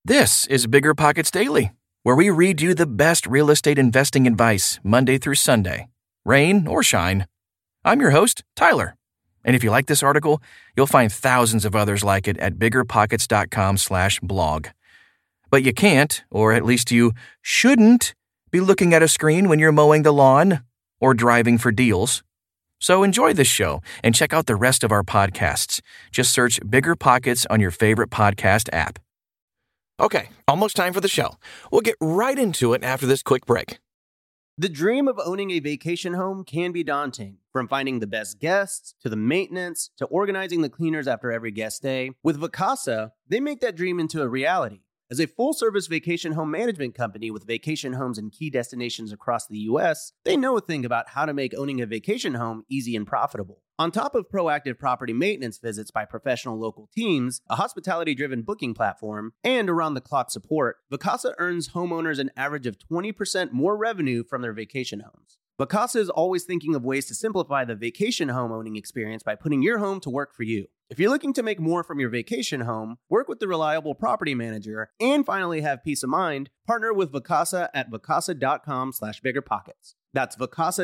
This is Bigger Pockets Daily, where we read you the best real estate investing advice Monday through Sunday, rain or shine. I'm your host, Tyler. And if you like this article, you'll find thousands of others like it at biggerpockets.com/blog. But you can't, or at least you shouldn't, be looking at a screen when you're mowing the lawn or driving for deals. So enjoy this show and check out the rest of our podcasts. Just search Bigger Pockets on your favorite podcast app. Okay, almost time for the show. We'll get right into it after this quick break. The dream of owning a vacation home can be daunting. From finding the best guests, to the maintenance, to organizing the cleaners after every guest stay. With Vacasa, they make that dream into a reality. As a full-service vacation home management company with vacation homes in key destinations across the U.S., they know a thing about how to make owning a vacation home easy and profitable. On top of proactive property maintenance visits by professional local teams, a hospitality-driven booking platform, and around-the-clock support, Vacasa earns homeowners an average of 20% more revenue from their vacation homes. Vacasa is always thinking of ways to simplify the vacation home owning experience by putting your home to work for you. If you're looking to make more from your vacation home, work with the reliable property manager, and finally have peace of mind, partner with Vacasa at vacasa.com/biggerpockets. That's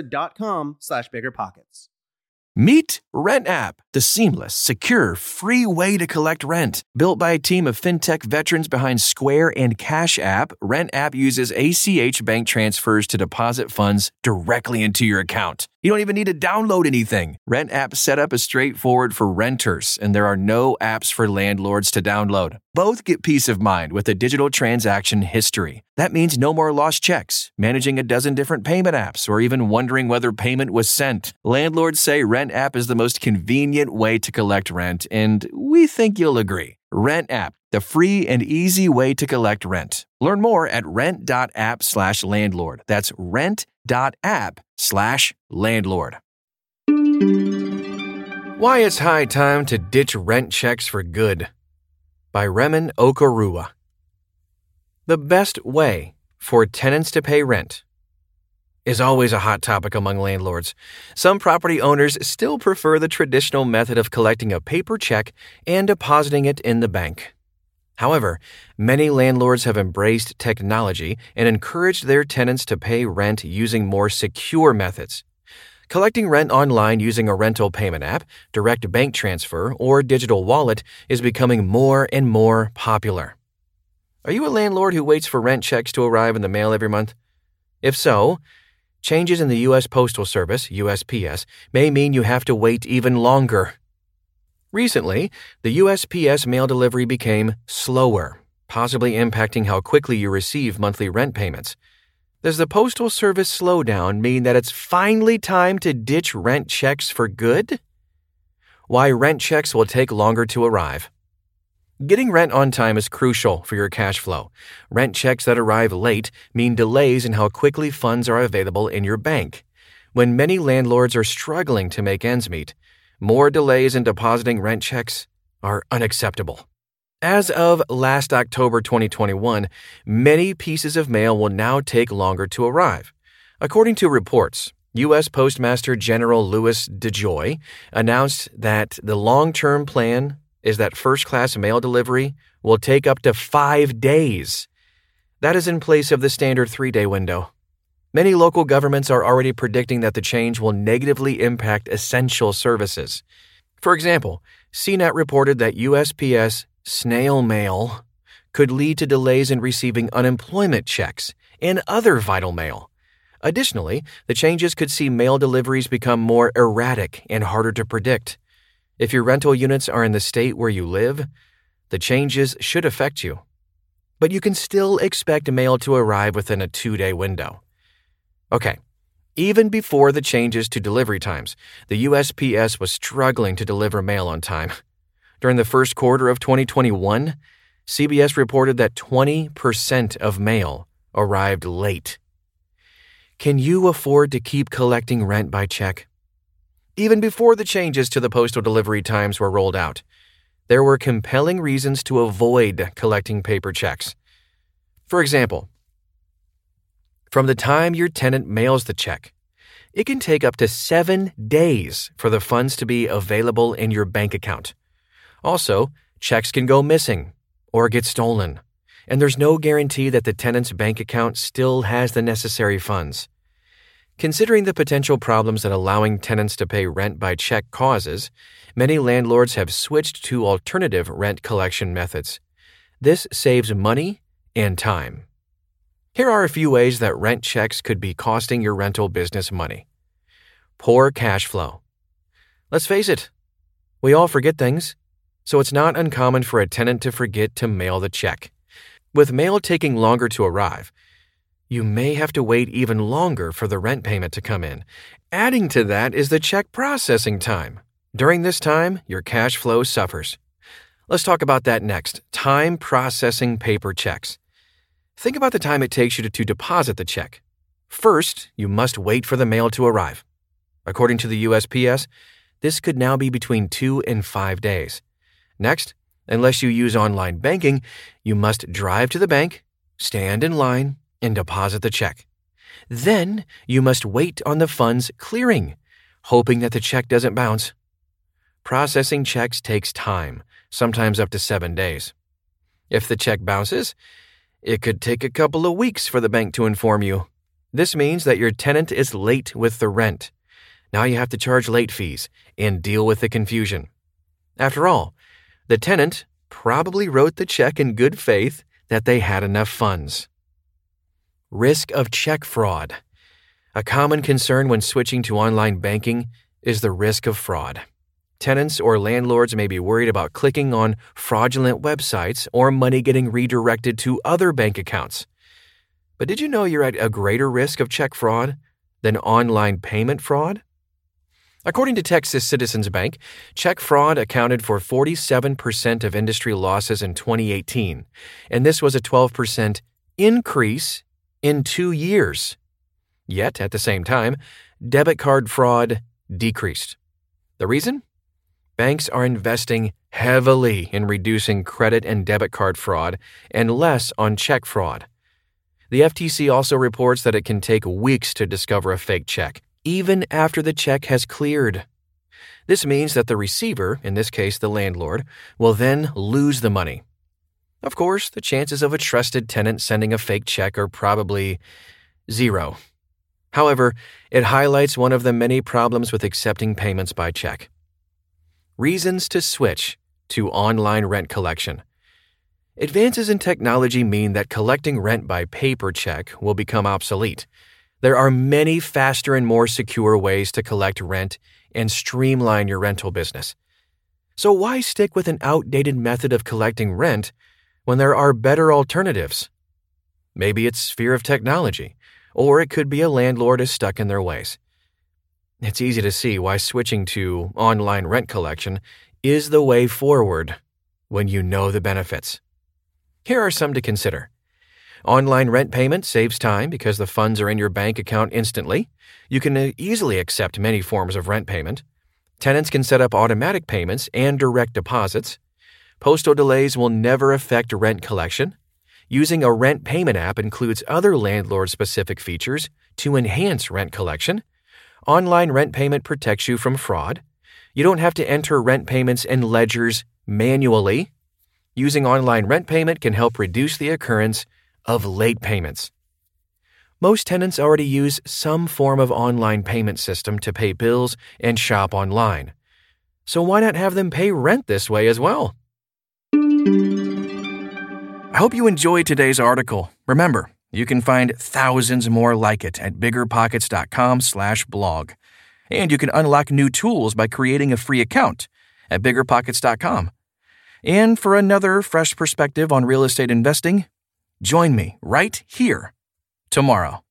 vacasa.com/biggerpockets. Meet RentApp, the seamless, secure, free way to collect rent. Built by a team of fintech veterans behind Square and Cash App, RentApp uses ACH bank transfers to deposit funds directly into your account. You don't even need to download anything. RentApp setup is straightforward for renters, and there are no apps for landlords to download. Both get peace of mind with a digital transaction history. That means no more lost checks, managing a dozen different payment apps, or even wondering whether payment was sent. Landlords say RentApp is the most convenient way to collect rent, and we think you'll agree. RentApp, the free and easy way to collect rent. Learn more at rent.app/landlord. That's rent.app/landlord. Why it's high time to ditch rent checks for good. By Remen Okorua. The best way for tenants to pay rent is always a hot topic among landlords. Some property owners still prefer the traditional method of collecting a paper check and depositing it in the bank. However, many landlords have embraced technology and encouraged their tenants to pay rent using more secure methods. Collecting rent online using a rental payment app, direct bank transfer, or digital wallet is becoming more and more popular. Are you a landlord who waits for rent checks to arrive in the mail every month? If so, changes in the U.S. Postal Service, USPS, may mean you have to wait even longer. Recently, the USPS mail delivery became slower, possibly impacting how quickly you receive monthly rent payments. Does the Postal Service slowdown mean that it's finally time to ditch rent checks for good? Why rent checks will take longer to arrive. Getting rent on time is crucial for your cash flow. Rent checks that arrive late mean delays in how quickly funds are available in your bank. When many landlords are struggling to make ends meet, more delays in depositing rent checks are unacceptable. As of last October 2021, many pieces of mail will now take longer to arrive. According to reports, U.S. Postmaster General Louis DeJoy announced that the long-term plan is that first-class mail delivery will take up to 5 days. That is in place of the standard 3-day window. Many local governments are already predicting that the change will negatively impact essential services. For example, CNET reported that USPS snail mail could lead to delays in receiving unemployment checks and other vital mail. Additionally, the changes could see mail deliveries become more erratic and harder to predict. If your rental units are in the state where you live, the changes should affect you. But you can still expect mail to arrive within a 2-day window. Okay, even before the changes to delivery times, the USPS was struggling to deliver mail on time. During the first quarter of 2021, CBS reported that 20% of mail arrived late. Can you afford to keep collecting rent by check? Even before the changes to the postal delivery times were rolled out, there were compelling reasons to avoid collecting paper checks. For example, from the time your tenant mails the check, it can take up to 7 days for the funds to be available in your bank account. Also, checks can go missing or get stolen, and there's no guarantee that the tenant's bank account still has the necessary funds. Considering the potential problems that allowing tenants to pay rent by check causes, many landlords have switched to alternative rent collection methods. This saves money and time. Here are a few ways that rent checks could be costing your rental business money. Poor cash flow. Let's face it, we all forget things, so it's not uncommon for a tenant to forget to mail the check. With mail taking longer to arrive, you may have to wait even longer for the rent payment to come in. Adding to that is the check processing time. During this time, your cash flow suffers. Let's talk about that next. Time processing paper checks. Think about the time it takes you to deposit the check. First, you must wait for the mail to arrive. According to the USPS, this could now be between 2 and 5 days. Next, unless you use online banking, you must drive to the bank, stand in line, and deposit the check. Then, you must wait on the funds clearing, hoping that the check doesn't bounce. Processing checks takes time, sometimes up to 7 days. If the check bounces, it could take a couple of weeks for the bank to inform you. This means that your tenant is late with the rent. Now you have to charge late fees and deal with the confusion. After all, the tenant probably wrote the check in good faith that they had enough funds. Risk of check fraud. A common concern when switching to online banking is the risk of fraud. Tenants or landlords may be worried about clicking on fraudulent websites or money getting redirected to other bank accounts. But did you know you're at a greater risk of check fraud than online payment fraud? According to Texas Citizens Bank, check fraud accounted for 47% of industry losses in 2018, and this was a 12% increase in 2 years. Yet, at the same time, debit card fraud decreased. The reason? Banks are investing heavily in reducing credit and debit card fraud and less on check fraud. The FTC also reports that it can take weeks to discover a fake check, even after the check has cleared. This means that the receiver, in this case the landlord, will then lose the money. Of course, the chances of a trusted tenant sending a fake check are probably 0. However, it highlights one of the many problems with accepting payments by check. Reasons to switch to online rent collection. Advances in technology mean that collecting rent by paper check will become obsolete. There are many faster and more secure ways to collect rent and streamline your rental business. So why stick with an outdated method of collecting rent when there are better alternatives? Maybe it's fear of technology, or it could be a landlord is stuck in their ways. It's easy to see why switching to online rent collection is the way forward when you know the benefits. Here are some to consider. Online rent payment saves time because the funds are in your bank account instantly. You can easily accept many forms of rent payment. Tenants can set up automatic payments and direct deposits. Postal delays will never affect rent collection. Using a rent payment app includes other landlord-specific features to enhance rent collection. Online rent payment protects you from fraud. You don't have to enter rent payments in ledgers manually. Using online rent payment can help reduce the occurrence of late payments. Most tenants already use some form of online payment system to pay bills and shop online. So why not have them pay rent this way as well? I hope you enjoyed today's article. Remember, you can find thousands more like it at biggerpockets.com/blog. And you can unlock new tools by creating a free account at biggerpockets.com. And for another fresh perspective on real estate investing, join me right here tomorrow.